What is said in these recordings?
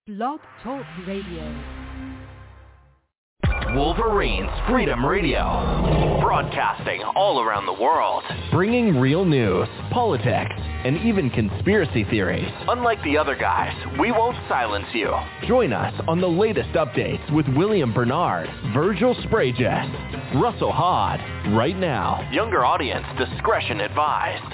Blog Talk Radio. Wolverines Freedom Radio, broadcasting all around the world, bringing real news, politics, and even conspiracy theories. Unlike the other guys, we won't silence you. Join us on the latest updates with William Bernard, Virgil Spragus, Russell Hod, right now. Younger audience discretion advised.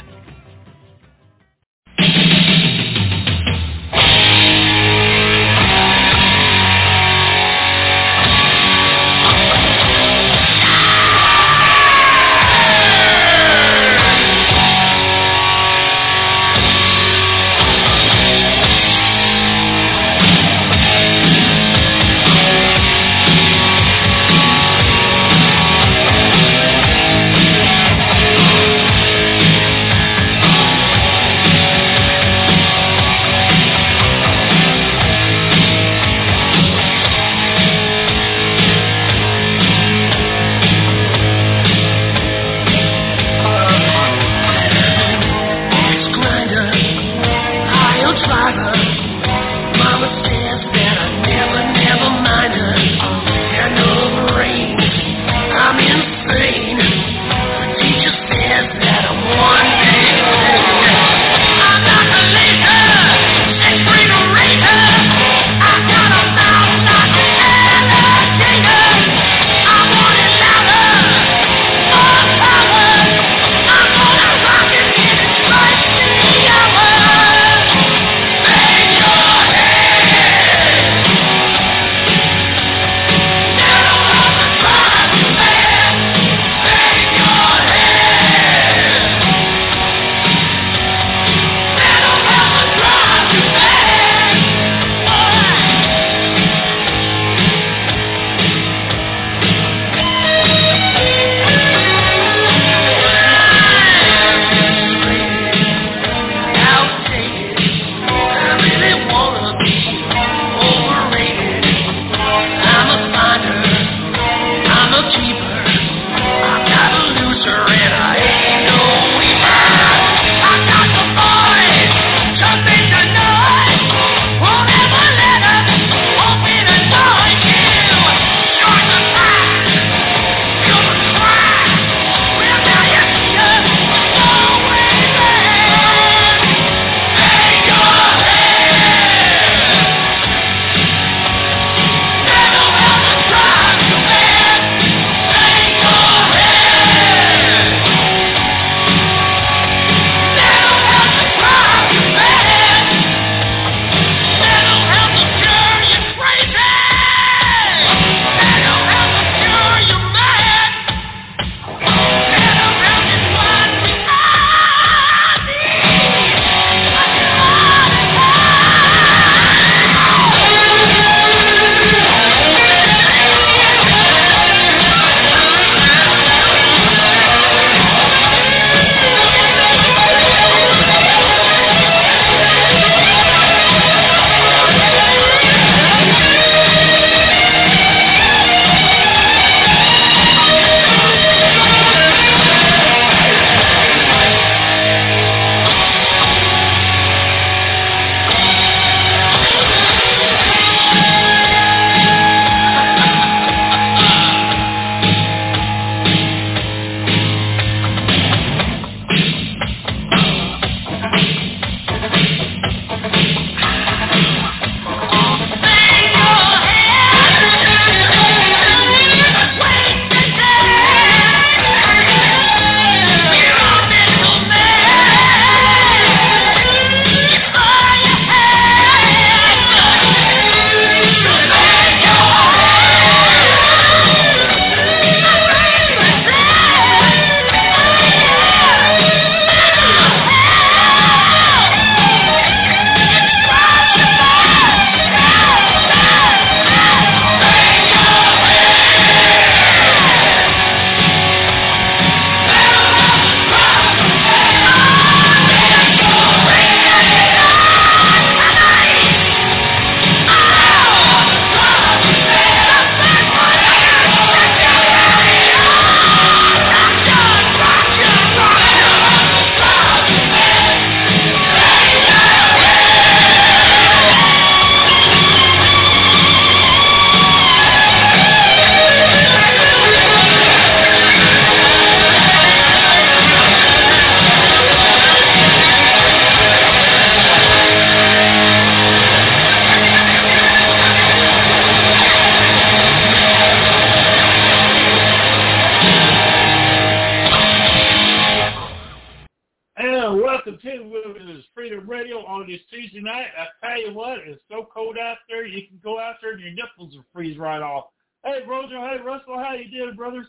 you what, it's so cold out there, you can go out there and your nipples will freeze right off. Hey, Roger, hey, Russell, how you doing, brothers?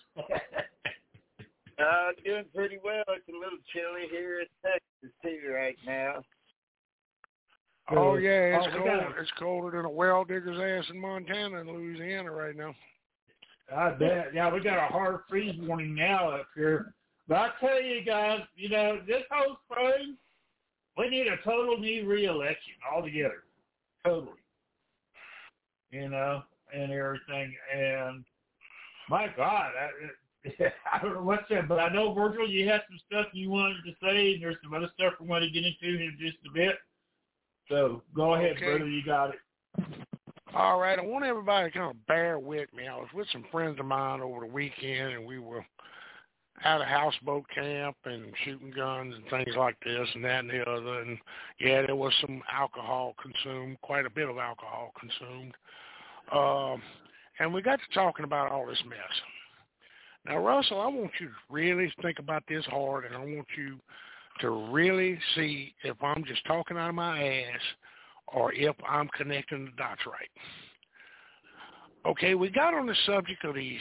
Doing pretty well. It's a little chilly here in Texas, too, right now. Oh, yeah, it's cold. It's colder than a well digger's ass in Montana and Louisiana right now. I bet. Yeah, we got a hard freeze warning now up here. But I tell you guys, you know, this whole spring, we need a total new re-election altogether. Totally. You know, and everything. And my God, I don't know what to say, but I know, Virgil, you had some stuff you wanted to say, and there's some other stuff we want to get into in just a bit. So go ahead, brother, you got it. All right, I want everybody to kind of bear with me. I was with some friends of mine over the weekend, and we were at a houseboat camp and shooting guns and things like this and that and the other. And, yeah, there was some alcohol consumed, quite a bit of alcohol consumed. And we got to talking about all this mess. Now, Russell, I want you to really think about this hard, and I want you to really see if I'm just talking out of my ass or if I'm connecting the dots right. Okay, we got on the subject of these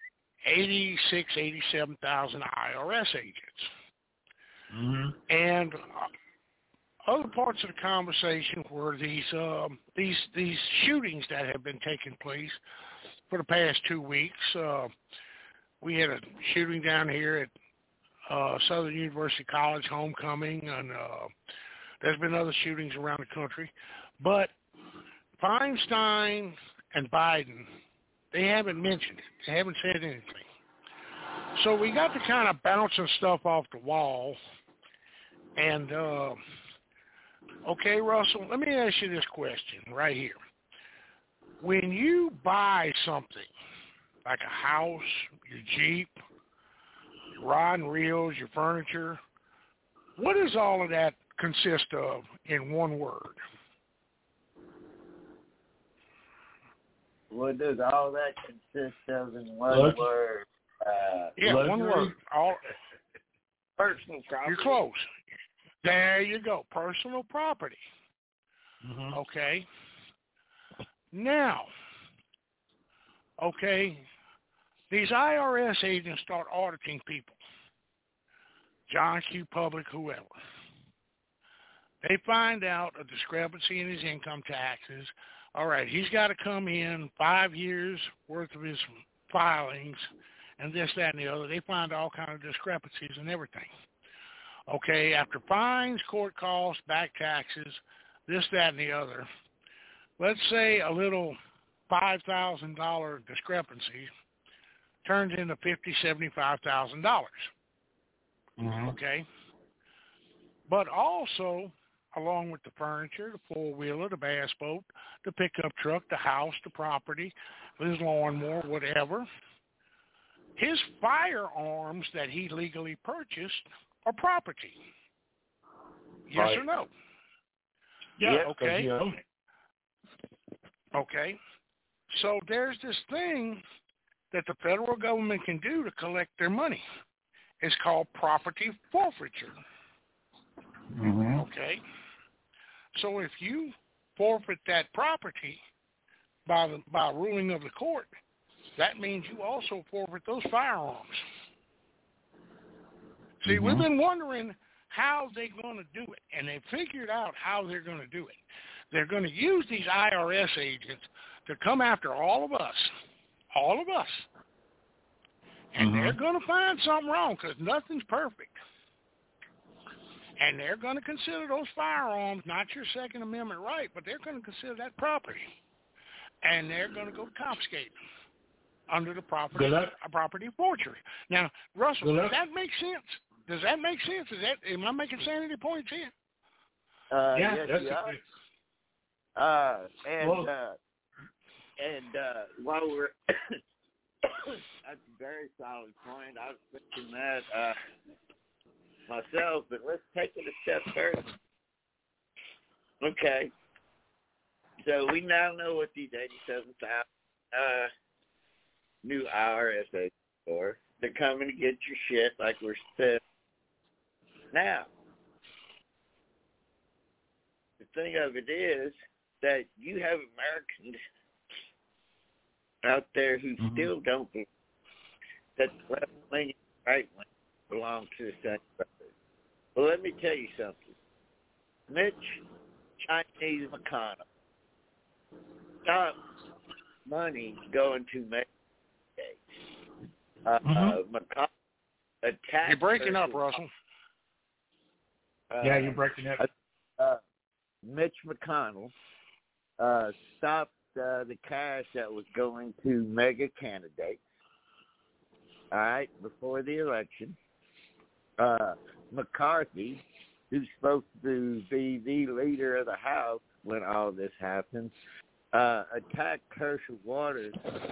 87,000 IRS agents. Mm-hmm. And other parts of the conversation were these shootings that have been taking place for the past 2 weeks. We had a shooting down here at Southern University College homecoming, and there's been other shootings around the country. But Feinstein and Biden, they haven't mentioned it. They haven't said anything. So we got to kind of bouncing stuff off the wall. And, okay, Russell, let me ask you this question right here. When you buy something, like a house, your Jeep, your rod and reels, your furniture, what does all of that consist of in one word? What does all that consist of in one word? Yeah, one word. All personal property. You're close. There you go. Personal property. Mm-hmm. Okay. Now, okay, these IRS agents start auditing people. John Q. Public, whoever. They find out a discrepancy in his income taxes. All right, he's got to come in 5 years worth of his filings and this, that, and the other. They find all kinds of discrepancies and everything. Okay, after fines, court costs, back taxes, this, that, and the other, let's say a little $5,000 discrepancy turns into $50,000, $75,000. Mm-hmm. Okay? But also, along with the furniture, the four-wheeler, the bass boat, the pickup truck, the house, the property, his lawnmower, whatever, his firearms that he legally purchased are property. Yes right. or no? Yeah. Okay. You own it. Okay. So there's this thing that the federal government can do to collect their money. It's called property forfeiture. Mm-hmm. Okay. So if you forfeit that property by ruling of the court, that means you also forfeit those firearms. See, we've been wondering how they're going to do it, and they figured out how they're going to do it. They're going to use these IRS agents to come after all of us, and they're going to find something wrong because nothing's perfect. And they're going to consider those firearms not your Second Amendment right, but they're going to consider that property, and they're going to go confiscate them under the property forfeiture. Now, Russell, does that make sense? Does that make sense? Am I making sanity points here? Yes, while we're that's a very solid point. I was thinking that myself, but let's take it a step further. Okay. So we now know what these 87,000 new IRS agents are. They're coming to get your shit like we're said. Now, the thing of it is, that you have Americans out there who still don't believe that the left wing and right wing belong to the same brother. Well, let me tell you something. Mitch Chinese McConnell stopped money going to Medicaid. McConnell attacked. You're breaking up, Russell. Yeah, you're breaking up. Mitch McConnell stopped the cash that was going to mega candidates. All right, before the election, McCarthy, who's supposed to be the leader of the House when all this happened, attacked Herschel Walker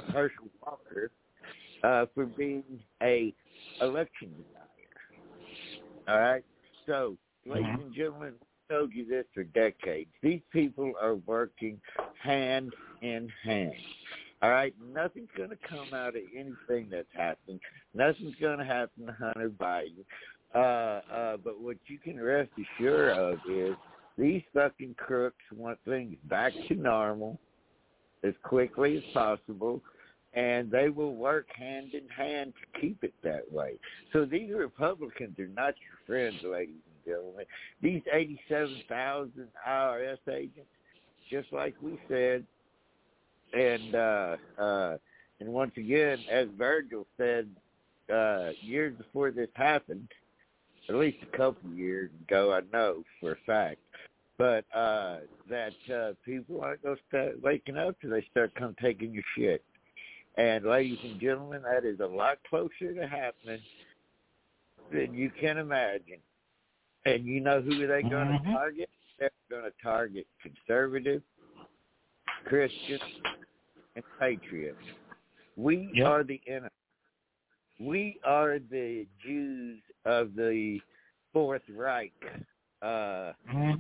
for being a election denier. All right, so ladies and gentlemen, I've told you this for decades. These people are working hand in hand. All right, nothing's going to come out of anything that's happening. Nothing's going to happen to Hunter Biden. But what you can rest assured of is these fucking crooks want things back to normal as quickly as possible, and they will work hand in hand to keep it that way. So these Republicans are not your friends, ladies and gentlemen. These 87,000 IRS agents, just like we said, and once again, as Virgil said years before this happened, at least a couple of years ago, I know for a fact, but that people aren't going to start waking up till they start taking your shit. And ladies and gentlemen, that is a lot closer to happening than you can imagine. And you know who they're going to target? They're going to target conservative, Christians, and patriots. We are the enemy. We are the Jews of the Fourth Reich that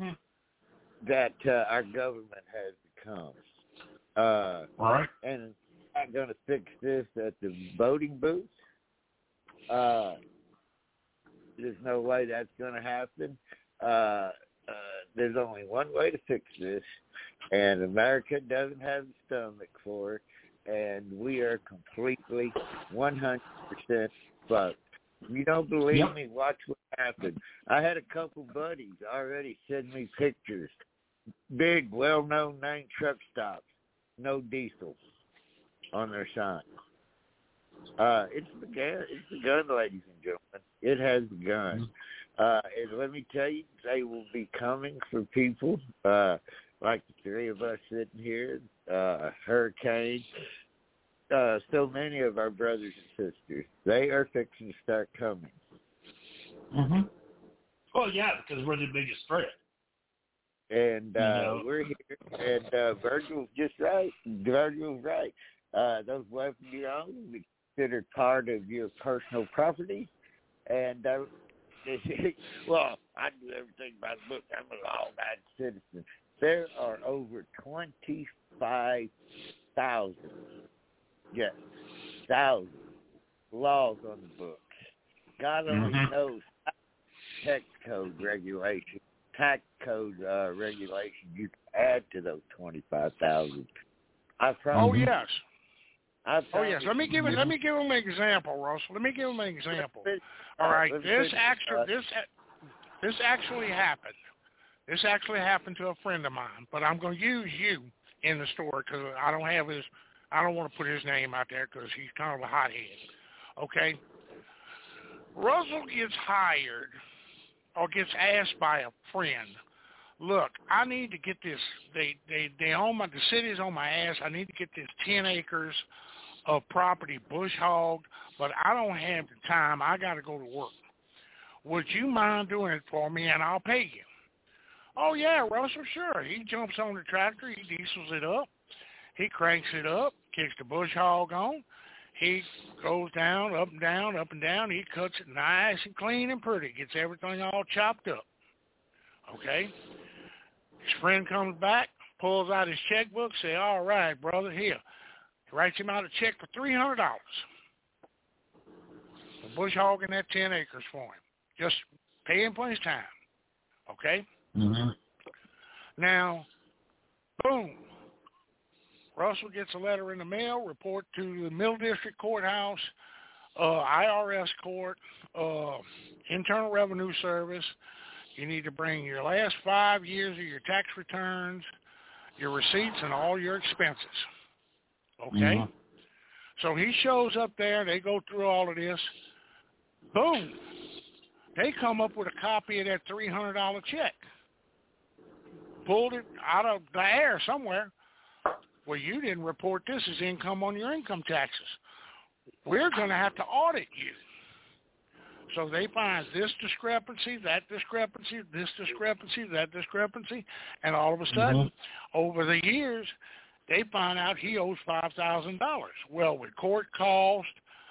our government has become. Right. And I'm not going to fix this at the voting booth. There's no way that's going to happen. There's only one way to fix this, and America doesn't have the stomach for it, and we are completely 100% fucked. If you don't believe me, watch what happened. I had a couple buddies already send me pictures. Big, well-known name truck stops, no diesel on their sign. It's begun, ladies and gentlemen. It has begun. And let me tell you, they will be coming for people like the three of us sitting here, Hurricane, so many of our brothers and sisters. They are fixing to start coming. Well, yeah, because we're the biggest threat. And we're here, and Virgil's just right. Virgil's right. Those weapons you own will be considered part of your personal property. And, well, I do everything by the book. I'm a law-abiding citizen. There are over 25,000, thousand laws on the books. God only knows tax code regulation you can add to those 25,000. I promise. Oh yes. Let me give him an example, Russell. Let me give him an example. All right. This actually happened. This actually happened to a friend of mine, but I'm going to use you in the story because I don't want to put his name out there because he's kind of a hothead. Okay. Russell gets hired or gets asked by a friend, look, I need to get this, the city's on my ass, I need to get this 10 acres of property bush hogged, but I don't have the time, I got to go to work. Would you mind doing it for me and I'll pay you? Oh yeah, Russell, sure. He jumps on the tractor, he diesels it up, he cranks it up, kicks the bush hog on, he goes down, up and down, up and down. He cuts it nice and clean and pretty. Gets everything all chopped up. Okay? His friend comes back, pulls out his checkbook, say, all right, brother, here. He writes him out a check for $300. For bush hogging that 10 acres for him. Just pay him for his time. Okay? Mm-hmm. Now, Boom. Russell gets a letter in the mail, report to the Middle District Courthouse, IRS court, Internal Revenue Service. You need to bring your last 5 years of your tax returns, your receipts, and all your expenses. Okay? Mm-hmm. So he shows up there. They go through all of this. Boom. They come up with a copy of that $300 check. Pulled it out of the air somewhere. Well, you didn't report this as income on your income taxes. We're going to have to audit you. So they find this discrepancy, that discrepancy, this discrepancy, that discrepancy, and all of a sudden, over the years, they find out he owes $5,000. Well, with court cost,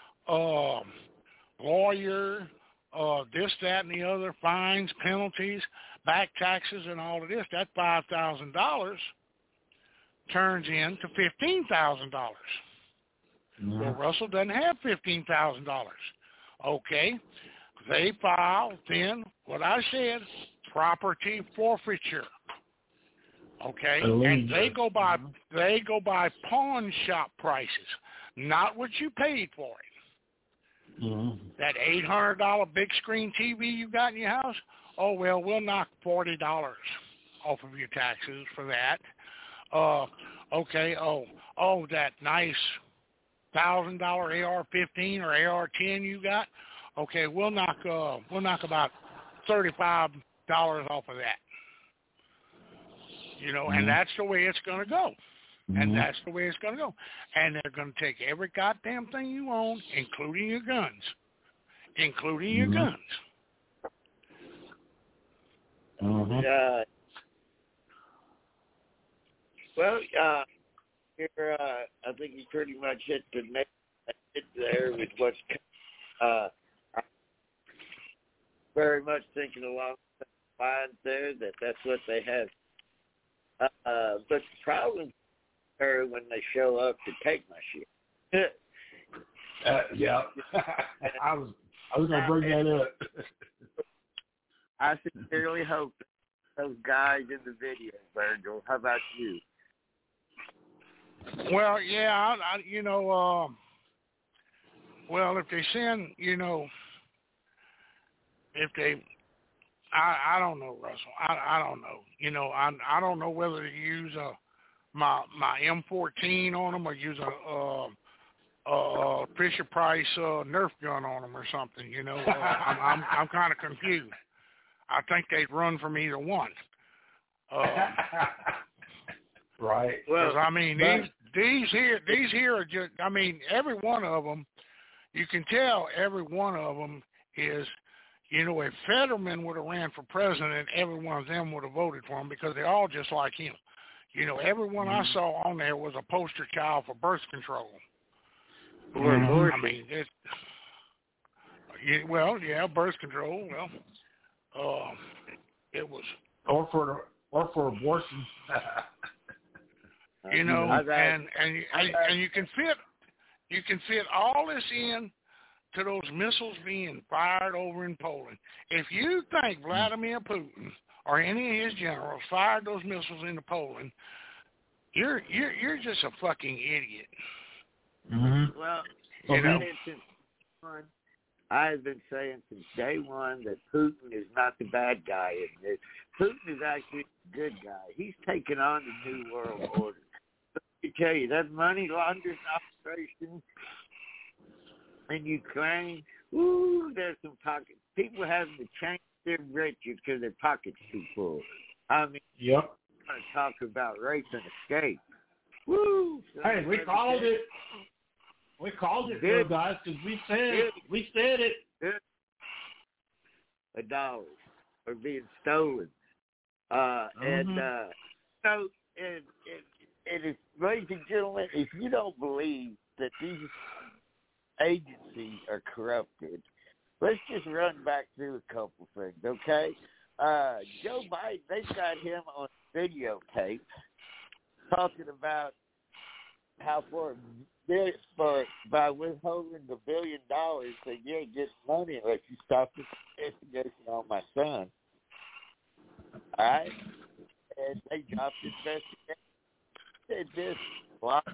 lawyer, this, that, and the other, fines, penalties, back taxes, and all of this, that $5,000 turns into $15,000. Well, Russell doesn't have $15,000. Okay. They file then what I said, property forfeiture. Okay, and they go by pawn shop prices, not what you paid for it. That $800 big screen TV you got in your house, oh well, we'll knock $40 off of your taxes for that. Okay, that nice $1,000 AR-15 or AR-10 you got. Okay, we'll knock about $35 off of that. You know, and that's the way it's going to go. And that's the way it's going to go. And they're going to take every goddamn thing you own, including your guns. Including your guns. Here, I think you pretty much hit the next there with what's very much thinking along the lines there that's what they have. But the problem are when they show up to take my shit. Yeah. I was going to bring that up. I sincerely hope those guys in the video, Virgil. How about you? Well, yeah, well, if they send, if they, I don't know, Russell. I don't know. I don't know whether to use my M14 on them or use a Fisher Price Nerf gun on them or something. I'm kind of confused. I think they'd run from either one. Right. Well, I mean, these here are just. I mean, every one of them. You can tell every one of them is. If Fetterman would have ran for president, every one of them would have voted for him because they're all just like him. Everyone I saw on there was a poster child for birth control. I mean, birth control. Well, it was. Or for abortion. And you can fit all this in to those missiles being fired over in Poland. If you think Vladimir Putin or any of his generals fired those missiles into Poland, you're just a fucking idiot. Well, I have been saying since day one that Putin is not the bad guy in this. Putin is actually a good guy. He's taken on the New World Order. Let me tell you, that money laundering operation in Ukraine, there's some pockets. People having to change their riches because their pockets too full. I mean, yep. Want to talk about race and escape. Hey, we called it. We called it, though, guys, because we said it. The dollars are being stolen, so it is, ladies and gentlemen, if you don't believe that these agencies are corrupted, let's just run back through a couple things, okay? Joe Biden, they've got him on videotape talking about how by withholding the $1 billion, that you ain't get money unless you stop this investigation on my son. All right? And they dropped investigation said this lot.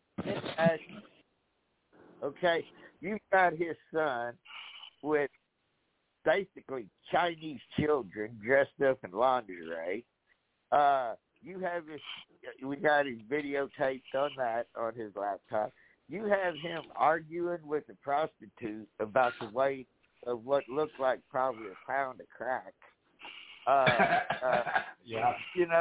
Okay, you've got his son with basically Chinese children dressed up in lingerie. You have his, we got his videotaped on that on his laptop. You have him arguing with a prostitute about the weight of what looked like probably a pound of crack. Yeah.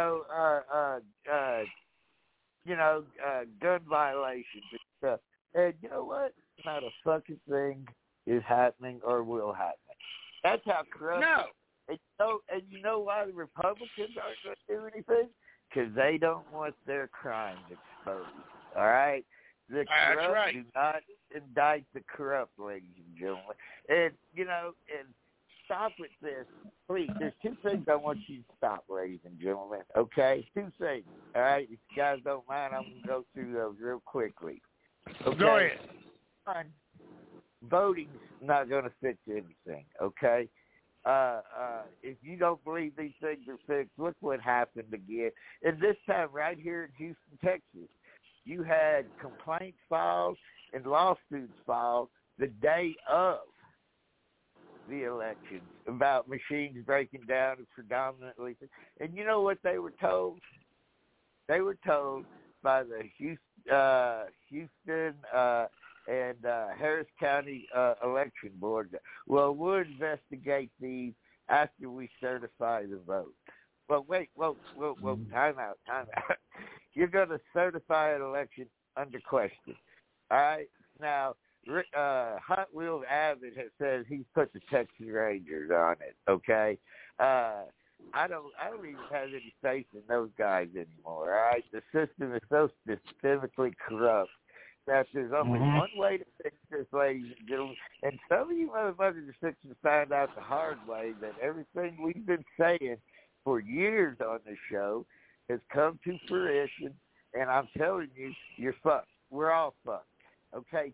Gun violations and stuff. And you know what? Not a fucking thing is happening or will happen. That's how corrupt. No. And you know why the Republicans aren't going to do anything? Because they don't want their crimes exposed. All right? The corrupt do not indict the corrupt, ladies and gentlemen. And, and stop with this. Please, there's two things I want you to stop, ladies and gentlemen, okay? Two things, all right? If you guys don't mind, I'm going to go through those real quickly. Okay? Go ahead. One, voting's not going to fix anything, okay? If you don't believe these things are fixed, look what happened again. And this time right here in Houston, Texas, you had complaints filed and lawsuits filed the day of the elections about machines breaking down and predominantly. And you know what they were told? They were told by the Houston and Harris County election board, well, we'll investigate these after we certify the vote. Well, wait, time out. You're going to certify an election under question. All right? Now, Hot Wheels Abbott has said he's put the Texas Rangers on it, okay? I don't even have any faith in those guys anymore, all right? The system is so systemically corrupt that there's only one way to fix this, ladies and gentlemen. And some of you motherfuckers are fixing to find out the hard way that everything we've been saying for years on this show has come to fruition, and I'm telling you, you're fucked. We're all fucked. Okay,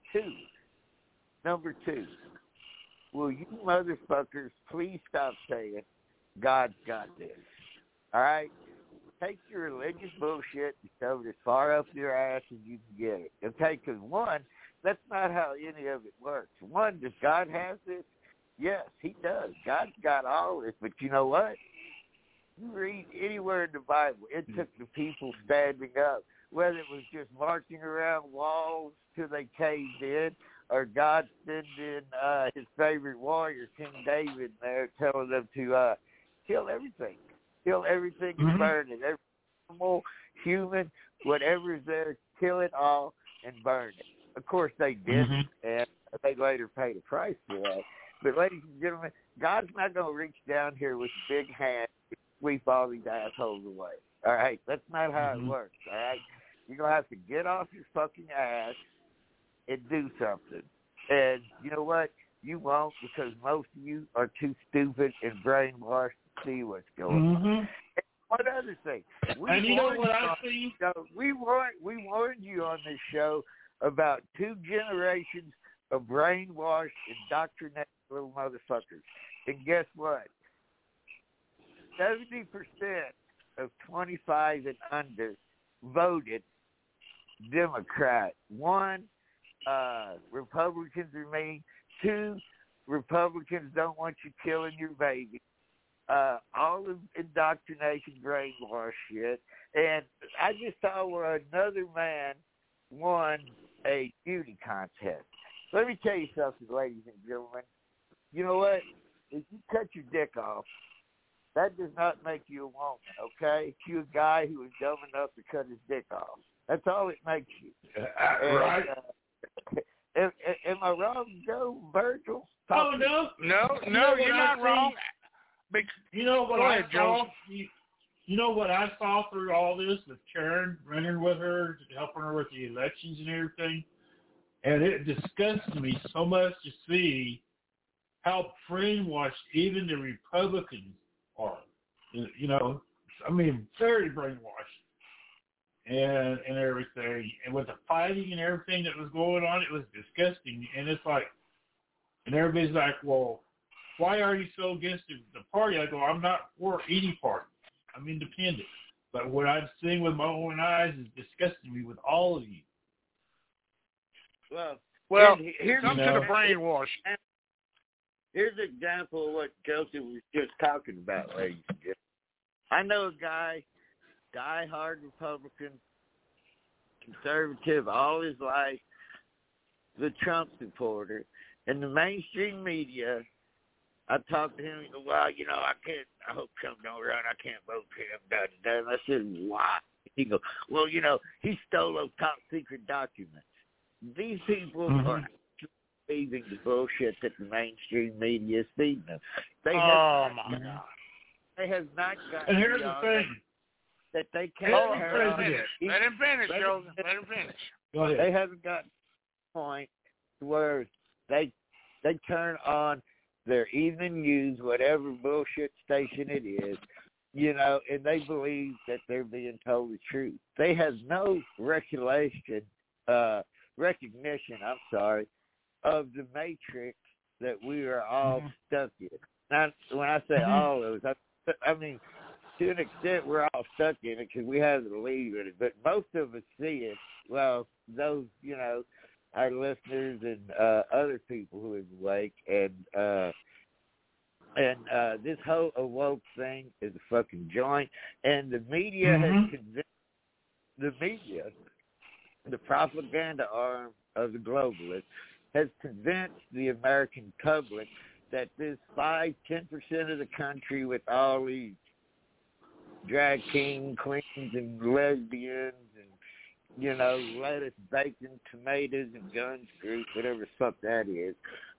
Number two, will you motherfuckers please stop saying God's got this? All right? Take your religious bullshit and shove it as far up your ass as you can get it. Okay? Because one, that's not how any of it works. One, does God have this? Yes, he does. God's got all this. But you know what? You read anywhere in the Bible, it took the people standing up, whether it was just marching around walls till they caved in, or God sending his favorite warrior, King David, there telling them to kill everything. Kill everything and burn it. Every animal, human, whatever is there, kill it all and burn it. Of course, they didn't, and they later paid a price for that. But, ladies and gentlemen, God's not going to reach down here with a big hand and sweep all these assholes away. All right? That's not how it works, all right? You're going to have to get off your fucking ass and do something. And you know what? You won't, because most of you are too stupid and brainwashed to see what's going on. And one other thing. And you know what I see? We warned you on this show about 2 generations of brainwashed, indoctrinated little motherfuckers. And guess what? 70% of 25 and under voted Democrat. 1, Republicans are mean. 2, Republicans don't want you killing your baby. All of indoctrination, brainwash shit. And I just saw where another man won a beauty contest. Let me tell you something, ladies and gentlemen. You know what? If you cut your dick off, that does not make you a woman, okay? If you're a guy who was dumb enough to cut his dick off. That's all it makes you. Right. Am I wrong, Joe Virgil? Oh, no. No, you're not wrong. You know what I saw? You know what I saw through all this with Karen running with her, helping her with the elections and everything? And it disgusts me so much to see how brainwashed even the Republicans are. You know, I mean, very brainwashed and everything. And with the fighting and everything that was going on, it was disgusting. And it's like, and everybody's like, well, why are you so against the party? I go, I'm not for any party. I'm independent. But what I've seen with my own eyes is disgusting me with all of you. Well, here's come to the brainwash. Here's an example of what Joseph was just talking about, ladies and gentlemen. I know a guy, die-hard Republican, conservative all his life, the Trump supporter, and the mainstream media. I talked to him. He goes, well, I hope Trump don't run. I can't vote for him. Da, da, da. And I said, why? He goes, well, he stole those top secret documents. These people are believing the bullshit that the mainstream media is feeding them. My God. They have not got. And here's the thing. That they can't. Let him finish, Joseph. Let him finish. Go ahead. They haven't got to the point where they turn on their evening news, whatever bullshit station it is, and they believe that they're being told the truth. They have no recognition, of the matrix that we are all stuck in. Now, when I say all of us, I mean, to an extent, we're all stuck in it because we have to leave it. But most of us see it. Well, those, our listeners and other people who is awake, and this whole awoke thing is a fucking joint. And the media has convinced the propaganda arm of the globalists, has convinced the American public that this 5-10% of the country with all these drag king queens and lesbians and, lettuce, bacon, tomatoes, and guns group, whatever the fuck that is,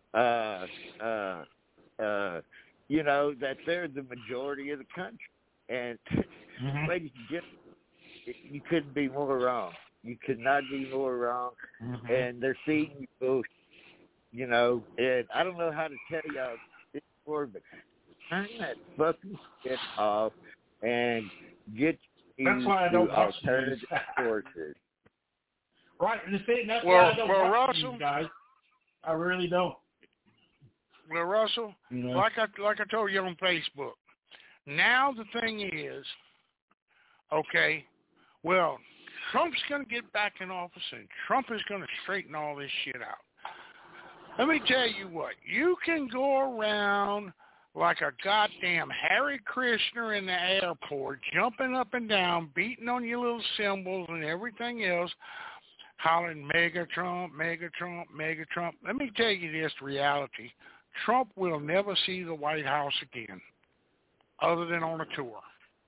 that they're the majority of the country. And, ladies and gentlemen, you couldn't be more wrong. You could not be more wrong. And they're feeding you bullshit, and I don't know how to tell y'all this before, but turn that fucking shit off and get That's why I don't watch alternative sources. Right, and that's why I don't watch Russell, these guys. I really don't. Well, Russell, like I told you on Facebook, now the thing is, okay, well, Trump's going to get back in office, and Trump is going to straighten all this shit out. Let me tell you what, you can go around like a goddamn Harry Krishna in the airport, jumping up and down, beating on your little cymbals and everything else, hollering mega Trump, mega Trump, mega Trump. Let me tell you this reality. Trump will never see the White House again, other than on a tour.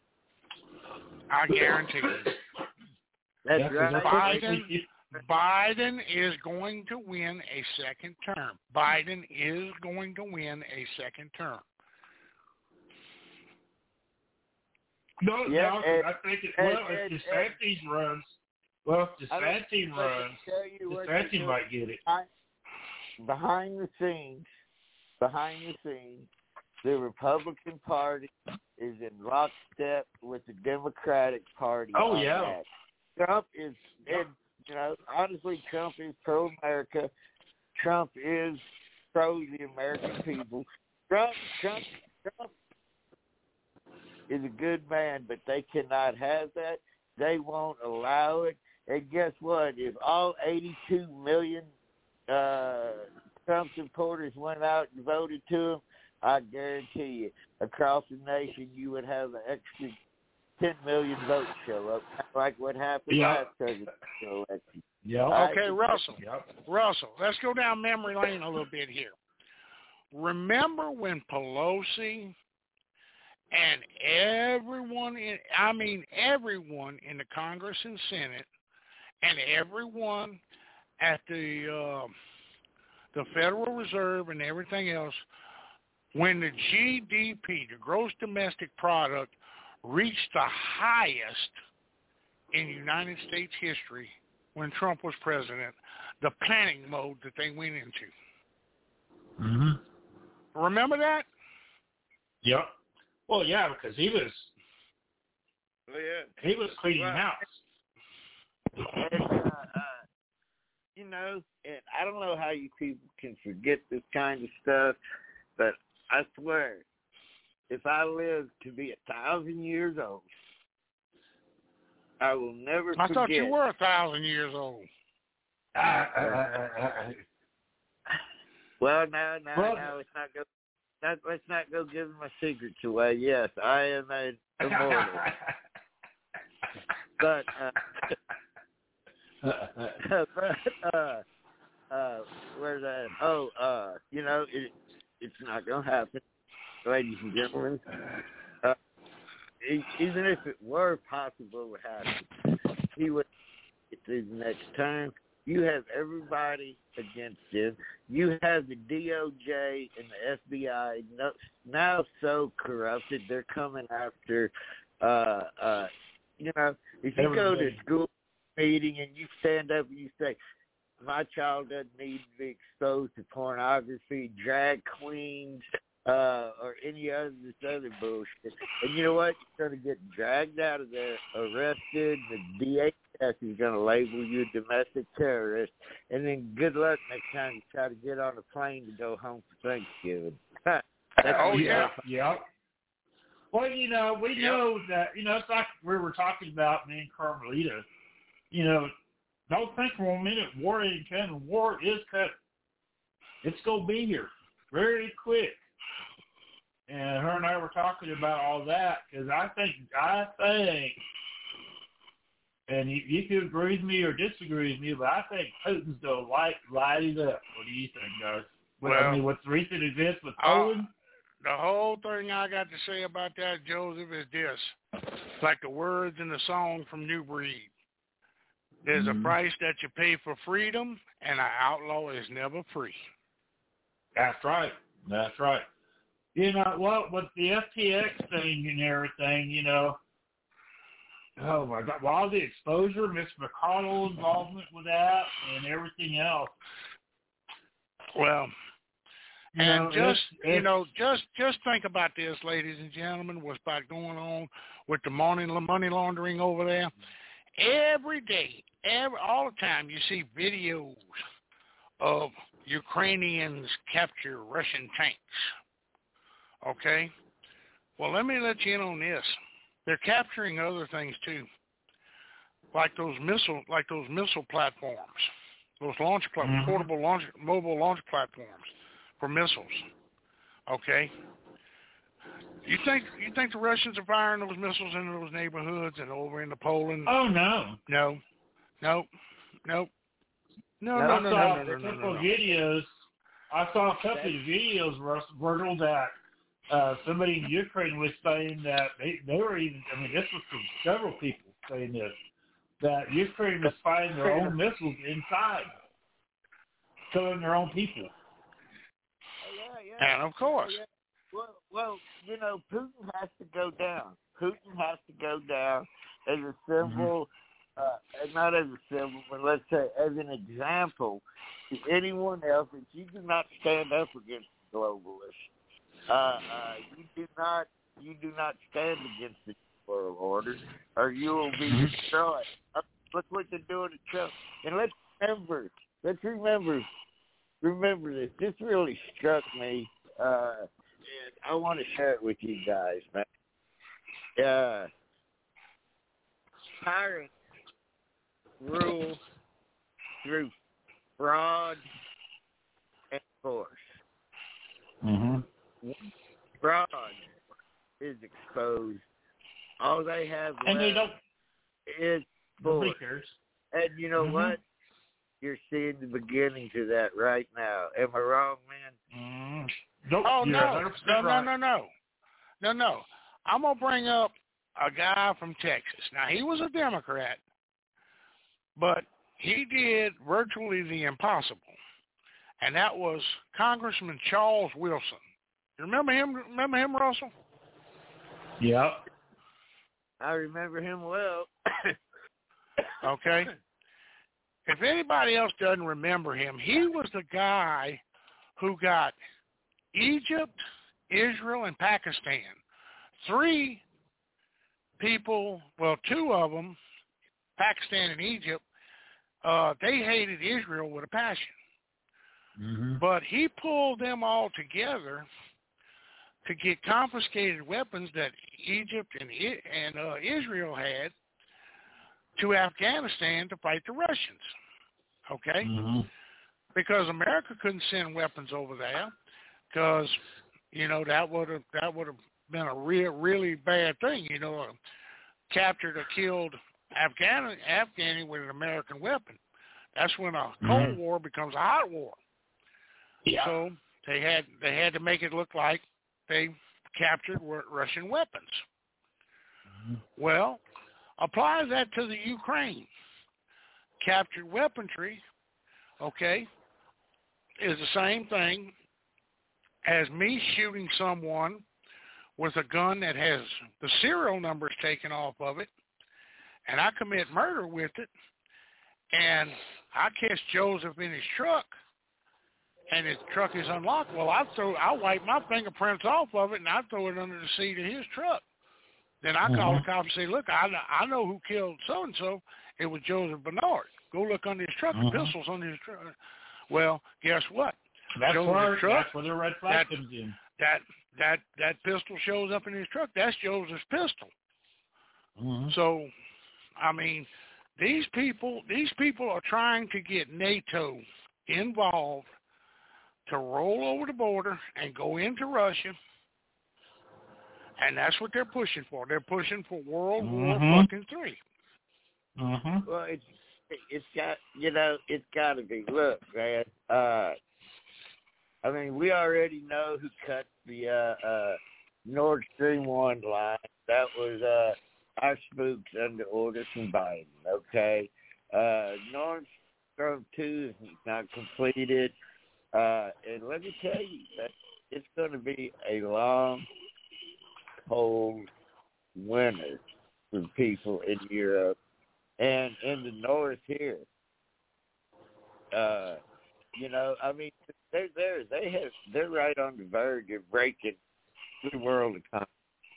I guarantee you. That's right. Biden is going to win a second term. Biden is going to win a second term. No, I think if DeSantis runs, DeSantis might get it. Behind the scenes, the Republican Party is in lockstep with the Democratic Party. Oh, yeah. That. Trump is, honestly, Trump is pro-America. Trump is pro the American people. Trump is a good man, but they cannot have that. They won't allow it. And guess what? If all 82 million Trump supporters went out and voted to him, I guarantee you, across the nation, you would have an extra 10 million votes show up, like what happened last presidential election. Okay, Russell, let's go down memory lane a little bit here. Remember when Pelosi and everyone in the Congress and Senate and everyone at the Federal Reserve and everything else, when the GDP, the gross domestic product, reached the highest in United States history when Trump was president, the panic mode that they went into. Remember that? Yep. Well, yeah, because he was cleaning house. And, and I don't know how you people can forget this kind of stuff, but I swear, if I live to be 1,000 years old, I will never forget. I thought you were 1,000 years old. Well, no, let's not go. Let's not go giving my secrets away. Yes, I am an immortal. But where's that? It's not gonna happen, ladies and gentlemen. Even if it were possible to happen, he would get through the next term. You have everybody against him. You have the DOJ and the FBI now so corrupted, they're coming after, if you go to a school meeting and you stand up and you say, my child doesn't need to be exposed to pornography, drag queens, or any other bullshit. And you know what? You're going to get dragged out of there, arrested. The DHS is going to label you a domestic terrorist. And then good luck next time you try to get on a plane to go home for Thanksgiving. Yeah. Well, we know that, it's like we were talking about, me and Carmelita. Don't think for a minute war ain't coming. War is coming. It's going to be here very quick. And her and I were talking about all that because I think, and you can agree with me or disagree with me, but I think Putin's going to light it up. What do you think, guys? What's the recent events with Poland? The whole thing I got to say about that, Joseph, is this. Like the words in the song from New Breed. There's a price that you pay for freedom, and an outlaw is never free. That's right. With the FTX thing and everything, oh my God, all the exposure, Mitch McConnell involvement with that and everything else. Well, just think about this, ladies and gentlemen, what's about going on with the money laundering over there. Every day, all the time, you see videos of Ukrainians capture Russian tanks. Okay? Well, let me let you in on this. They're capturing other things too, like those missile platforms, those launch portable mobile launch platforms for missiles. Okay? You think the Russians are firing those missiles into those neighborhoods and over into Poland? Oh no. No. Videos. I saw a couple of videos, Virgil, that somebody in Ukraine was saying that they were even. I mean, this was from several people saying this, that Ukraine was firing their own missiles inside, killing their own people. Yeah. And of course. Well, Putin has to go down. Putin has to go down as a symbol, not as a symbol, but let's say as an example to anyone else that you do not stand up against the globalists. You do not stand against the world order, or you will be destroyed. Look what they're doing to Trump. And let's remember this. This really struck me. I want to share it with you guys, man. Tyrants rule through fraud and force. Fraud is exposed. All they have left is force. And you know what? You're seeing the beginnings of that right now. Am I wrong, man? Nope. Oh, no. I'm going to bring up a guy from Texas. Now, he was a Democrat, but he did virtually the impossible, and that was Congressman Charles Wilson. You remember him, Russell? Yep. I remember him well. Okay. If anybody else doesn't remember him, he was the guy who got Egypt, Israel, and Pakistan. 3 people, well, 2 of them, Pakistan and Egypt, they hated Israel with a passion. But he pulled them all together to get confiscated weapons that Egypt and Israel had to Afghanistan to fight the Russians. Okay? Mm-hmm. Because America couldn't send weapons over there because, that would have been a really bad thing, captured or killed Afghani with an American weapon. That's when a Cold War becomes a hot war. Yeah. So they had to make it look like they captured Russian weapons. Mm-hmm. Well, apply that to the Ukraine. Captured weaponry, okay, is the same thing as me shooting someone with a gun that has the serial numbers taken off of it, and I commit murder with it, and I catch Joseph in his truck, and his truck is unlocked. Well, I'll wipe my fingerprints off of it, and I throw it under the seat of his truck. Then I call the cops and say, look, I know who killed so-and-so. It was Joseph Bernard. Go look under his truck. The pistol's under his truck. Well, guess what? That's where the red flag that, comes in. That pistol shows up in his truck. That's Joseph's pistol. Mm-hmm. So, I mean, these people are trying to get NATO involved to roll over the border and go into Russia, and that's what they're pushing for. They're pushing for World War fucking III. Mm-hmm. Well, it's got to be. Look, man. I mean, we already know who cut the Nord Stream 1 line. That was our spooks under orders from Biden. Okay, Nord Stream 2 is not completed, and let me tell you that it's going to be a long, cold winter for people in Europe and in the north here. I mean, they're right on the verge of breaking the world economy.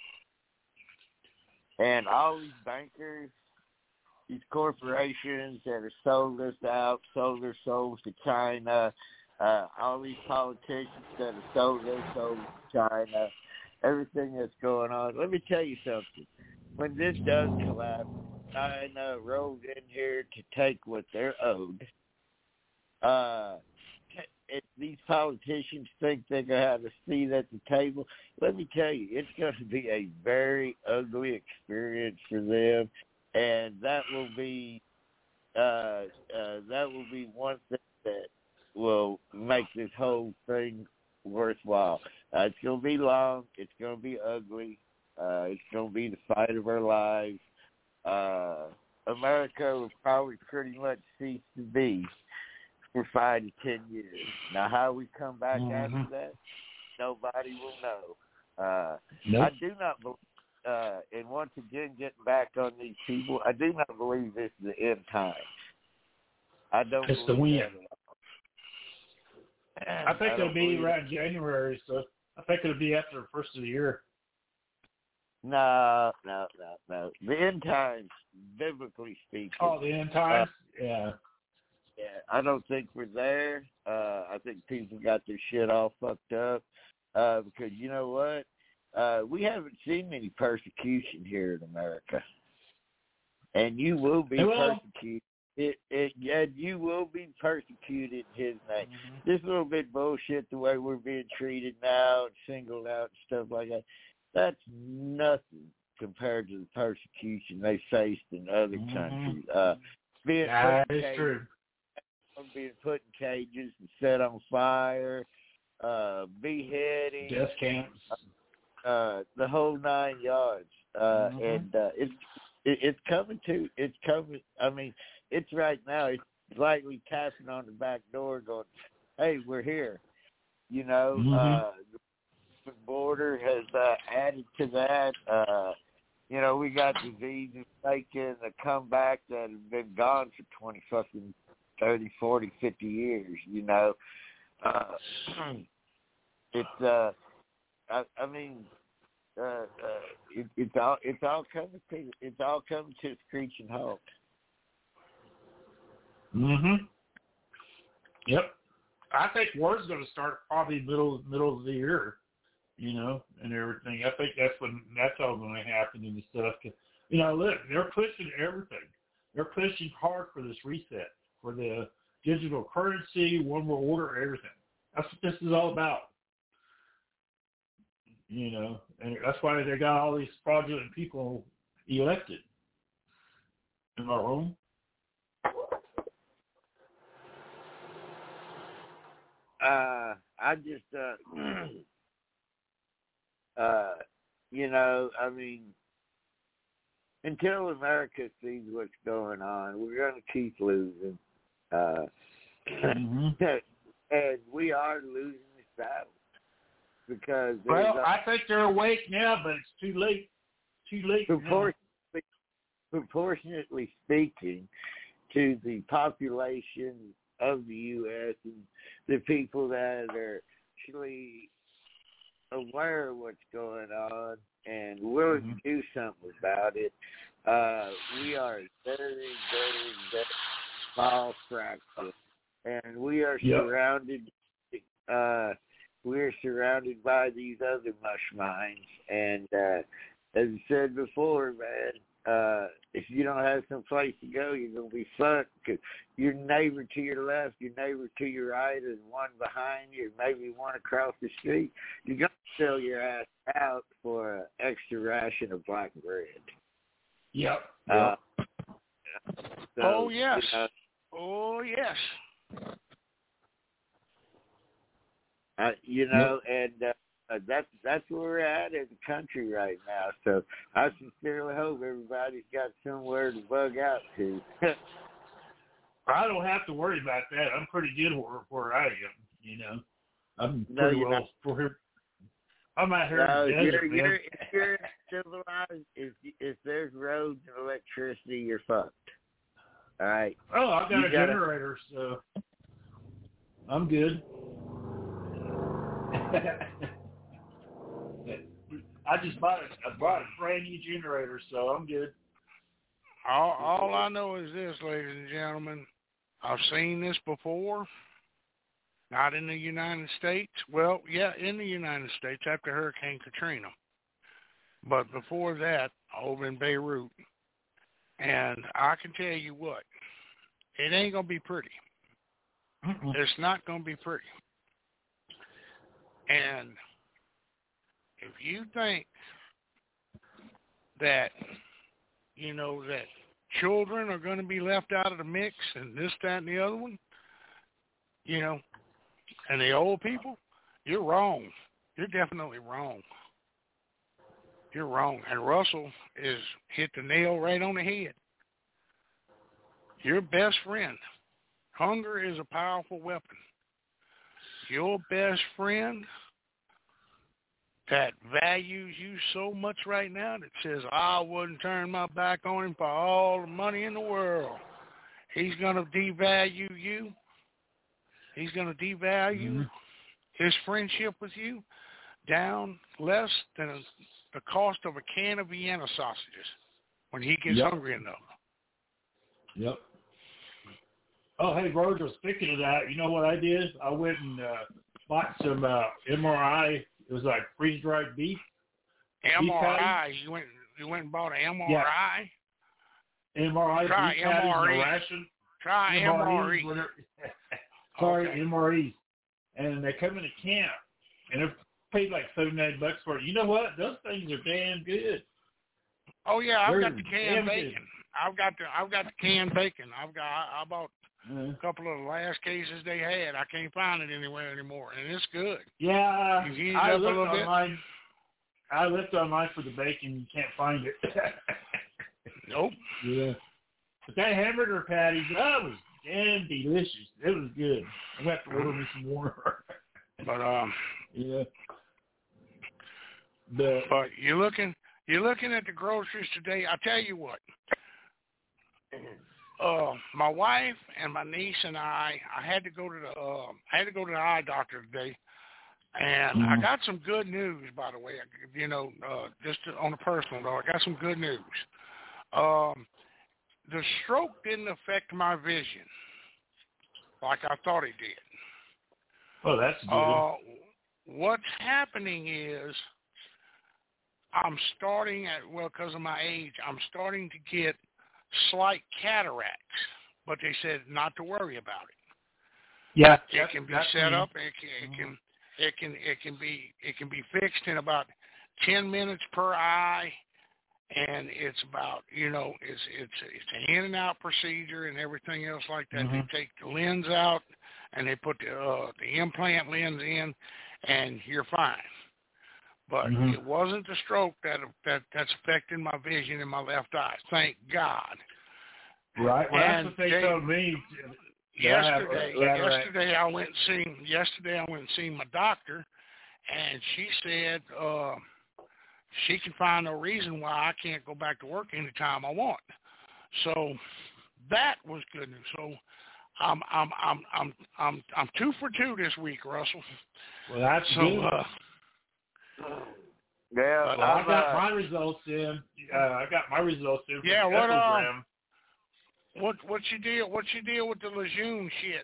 And all these bankers, these corporations that are sold us out, sold their souls to China, all these politicians that are sold their souls to China, everything that's going on. Let me tell you something. When this does collapse, China rolled in here to take what they're owed. If these politicians think they're going to have a seat at the table, let me tell you, it's going to be a very ugly experience for them, and that will be one thing that will make this whole thing worthwhile. It's going to be long. It's going to be ugly. It's going to be the fight of our lives. America will probably pretty much cease to be for 5 to 10 years. Now, how we come back after that, nobody will know. Nope. I do not believe, and once again, getting back on these people, I do not believe this is the end time. I don't It's the believe win. that. I think it'll be around January, so I think it'll be after the first of the year. No. The end times, biblically speaking. Oh, the end times? Yeah. Yeah, I don't think we're there. I think people got their shit all fucked up because you know what? We haven't seen any persecution here in America, and you will be persecuted. You will be persecuted in His name. This little bit bullshit, the way we're being treated now and singled out and stuff like that, that's nothing compared to the persecution they faced in other countries. That is true. Being put in cages and set on fire, beheading, Death camps, the whole 9 yards. And it's coming. I mean, it's right now. It's lightly tapping on the back door, going, "Hey, we're here." The border has added to that. We got diseases making a comeback that have been gone for 30, 40, 50 years, it's all coming to a screeching halt. Yep. I think war's going to start probably middle of the year, and everything. I think that's when that's all going to happen and stuff. Look, they're pushing everything. They're pushing hard for this reset, for the digital currency, one world order, everything. That's what this is all about. You know, and that's why they got all these fraudulent people elected. Am I wrong? I just, you know, I mean, until America sees what's going on, we're going to keep losing. And we are losing this battle. Because I think they're awake now, but it's too late. Too late. Proportionately speaking, to the population of the U.S. and the people that are actually aware of what's going on and willing to do something about it, we are a very, very, very small fraction, and we are surrounded. We're surrounded by these other mush minds, and as I said before, man, if you don't have some place to go, you're gonna be fucked. Cause your neighbor to your left, your neighbor to your right, and one behind you, maybe one across the street. You're gonna sell your ass out for an extra ration of black bread. Yep. So, oh yes. You know, oh yes. You know, and that's where we're at in the country right now. So I sincerely hope everybody's got somewhere to bug out to. I don't have to worry about that. I'm pretty good where I am. You know, I'm pretty well for here. I'm out here in the desert, man. If you're civilized, if there's roads and electricity, you're fucked. All right. Oh, I've got a generator, so I'm good. I bought a brand new generator, so I'm good. All I know is this, ladies and gentlemen. I've seen this before. Not in the United States. Well, yeah, in the United States after Hurricane Katrina. But before that, over in Beirut. And I can tell you what, it ain't going to be pretty. It's not going to be pretty. And if you think that, you know, that children are going to be left out of the mix and this, that, and the other one, you know, and the old people, you're wrong. You're definitely wrong. You're wrong. And Russell is hit the nail right on the head. Your best friend. Hunger is a powerful weapon. Your best friend that values you so much right now that says, I wouldn't turn my back on him for all the money in the world. He's going to devalue you. He's going to devalue his friendship with you down less than the cost of a can of Vienna sausages when he gets hungry enough. Yep. Oh, hey, Roger, speaking of that, you know what I did? I went and bought some MRI. It was like freeze-dried beef. MRI? You went and bought an MRI? Yeah. MRI. Try MRE. Try MRE. Sorry, okay. MREs. And they come in a can. And they're paid like $79 for it. You know what? Those things are damn good. Oh yeah, I've got the canned bacon. I've got the canned bacon. I bought a couple of the last cases they had. I can't find it anywhere anymore, and it's good. Yeah, I looked online. I looked online for the bacon. You can't find it. Nope. Yeah. But that hamburger patty, that was damn delicious. It was good. I'm gonna have to order me some more. But yeah. But you're looking at the groceries today. I tell you what. My wife and my niece and I had to go to the eye doctor today, and I got some good news, by the way. You know, just on a personal note, I got some good news. The stroke didn't affect my vision like I thought it did. Oh, that's good. What's happening is I'm starting because of my age, I'm starting to get slight cataracts, but they said not to worry about it. Yeah, it can be set up. It can be fixed in about 10 minutes per eye, and it's about it's an in and out procedure and everything else like that. Mm-hmm. They take the lens out and they put the implant lens in, and you're fine. But it wasn't the stroke that's affecting my vision in my left eye. Thank God. Right. Well, and that's what they told me. Yesterday I went and seen my doctor, and she said she can find no reason why I can't go back to work anytime I want. So that was good news. So I'm 2 for 2 this week, Russell. Well, that's good. Yeah, well, I got my results in. From yeah, the what's your deal? What's your deal with the Lejeune shit,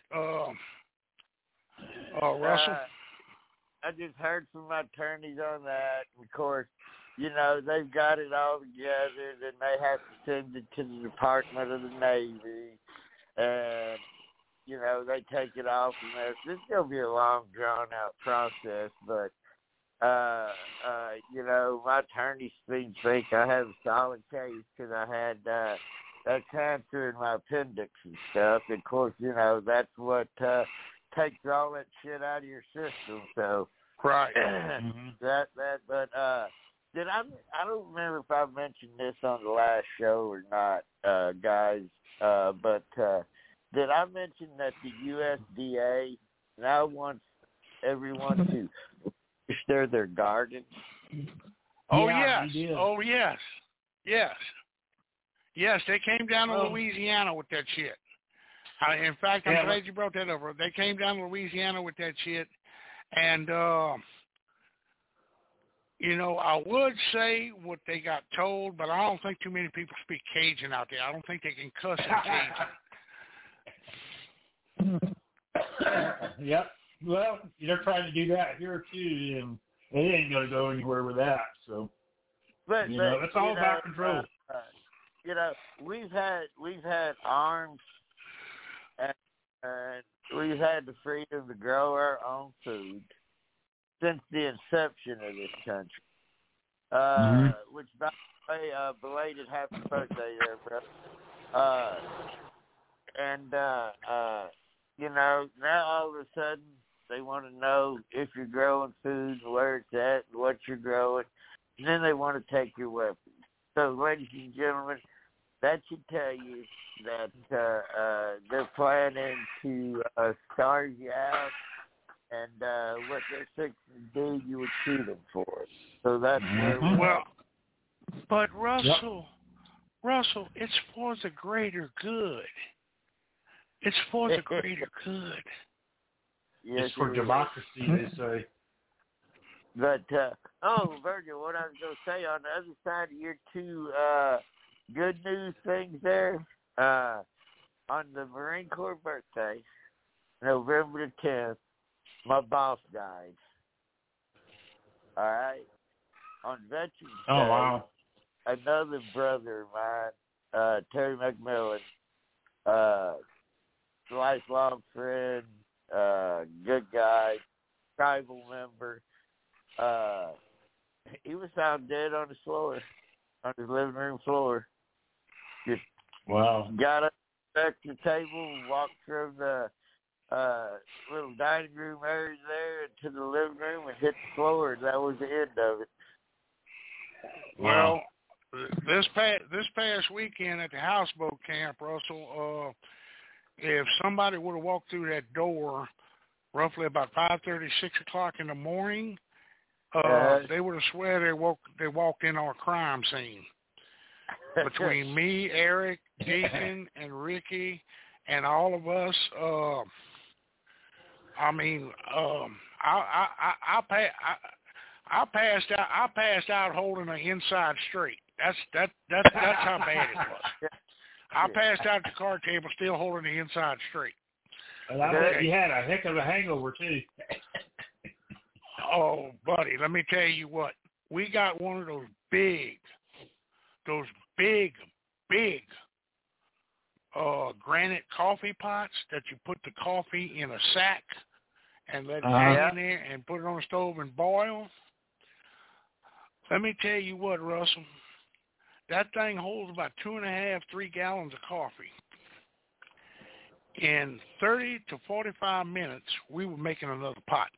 Russell? I just heard from my attorneys on that. Of course, they've got it all together. Then they have to send it to the Department of the Navy, and they take it off from there. This is gonna be a long, drawn-out process, but my attorneys think I have a solid case because I had that cancer in my appendix and stuff. Of course, that's what takes all that shit out of your system. So right. But did I don't remember if I mentioned this on the last show or not, guys. But did I mention that the USDA now wants everyone to register their gardens? Oh, yeah, yes. Oh, yes. Yes. Yes, they came down to Louisiana with that shit. In fact, I'm glad you brought that over. They came down to Louisiana with that shit. And, I would say what they got told, but I don't think too many people speak Cajun out there. I don't think they can cuss in Cajun. Yep. Well, they're trying to do that here, too, and they ain't going to go anywhere with that. So, but it's all about control. We've had arms, and we've had the freedom to grow our own food since the inception of this country. Which, by the way, belated happy birthday there, bro. Now all of a sudden they want to know if you're growing food, where it's at, what you're growing, and then they want to take your weapons. So, ladies and gentlemen, that should tell you that they're planning to starve you out, and what they're fixing to do, you would shoot them for it. So that's where well, but Russell, it's for the greater good. It's for the greater good. Yes, it's for democracy, they say. But, Virgil, what I was going to say, on the other side of your two good news things there, on the Marine Corps birthday, November the 10th, my boss died. All right? On Veterans Day, wow. Another brother of mine, Terry McMillan, lifelong friend, good guy, tribal member, he was found dead on his floor, on his living room floor. Just got up back to the table, walked from the little dining room area there to the living room and hit the floor, and that was the end of it. Well, this past weekend at the houseboat camp, Russell, if somebody would have walked through that door roughly about 5:30, 6 o'clock in the morning, they would have swear they walked in our crime scene. Between me, Eric, Deacon, and Ricky, and all of us, I passed out holding an inside straight. That's how bad it was. I passed out at the card table still holding the inside straight. And I bet you had a heck of a hangover, too. Oh, buddy, let me tell you what. We got one of those big granite coffee pots that you put the coffee in a sack and let it hang in there and put it on the stove and boil. Let me tell you what, Russell, that thing holds about 2.5, 3 gallons of coffee. In 30 to 45 minutes, we were making another pot.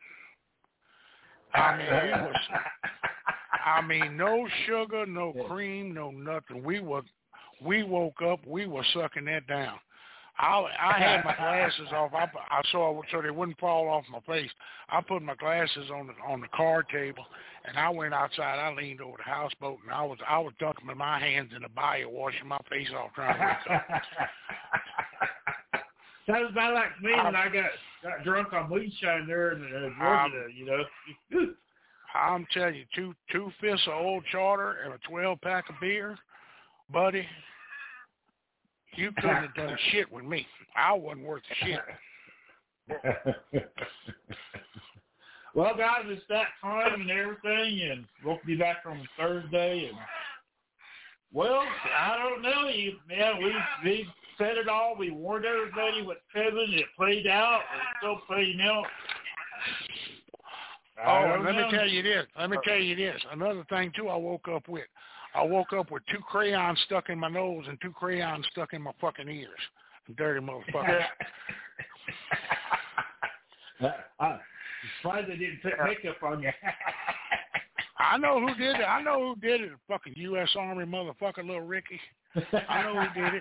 I mean, no sugar, no cream, no nothing. We woke up, we were sucking that down. I had my glasses off. I saw so they wouldn't fall off my face. I put my glasses on the card table, and I went outside. I leaned over the houseboat, and I was dunking my hands in the bayou, washing my face off, trying to wake up. Sounds about like me when I got drunk on moonshine there in Georgia, you know. I'm telling you, two fists of Old Charter and a 12-pack of beer, buddy. You couldn't have done shit with me. I wasn't worth the shit. Well, guys, it's that time and everything, and we'll be back on Thursday. And well, I don't know. We said it all. We warned everybody what's coming. It played out. It's still playing out. And let me tell you this. Another thing, too, I woke up with 2 crayons stuck in my nose and 2 crayons stuck in my fucking ears. Dirty motherfuckers. I'm surprised they didn't put makeup on you. I know who did it. Fucking U.S. Army motherfucker, little Ricky. I know who did it.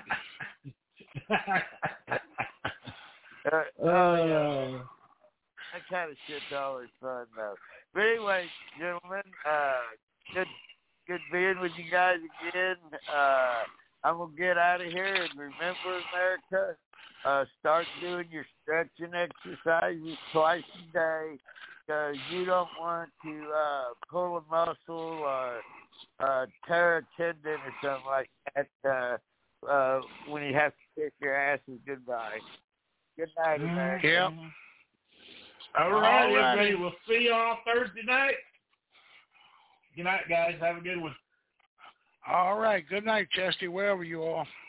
That kind of shit's always fun, though. But anyway, gentlemen, good being with you guys again. I'm going to get out of here, and remember, America, start doing your stretching exercises twice a day, because you don't want to pull a muscle or tear a tendon or something like that when you have to kiss your asses goodbye. Good night, America. Yep. All right, everybody. We'll see you all Thursday night. Good night, guys. Have a good one. All right. Good night, Chesty, wherever you are.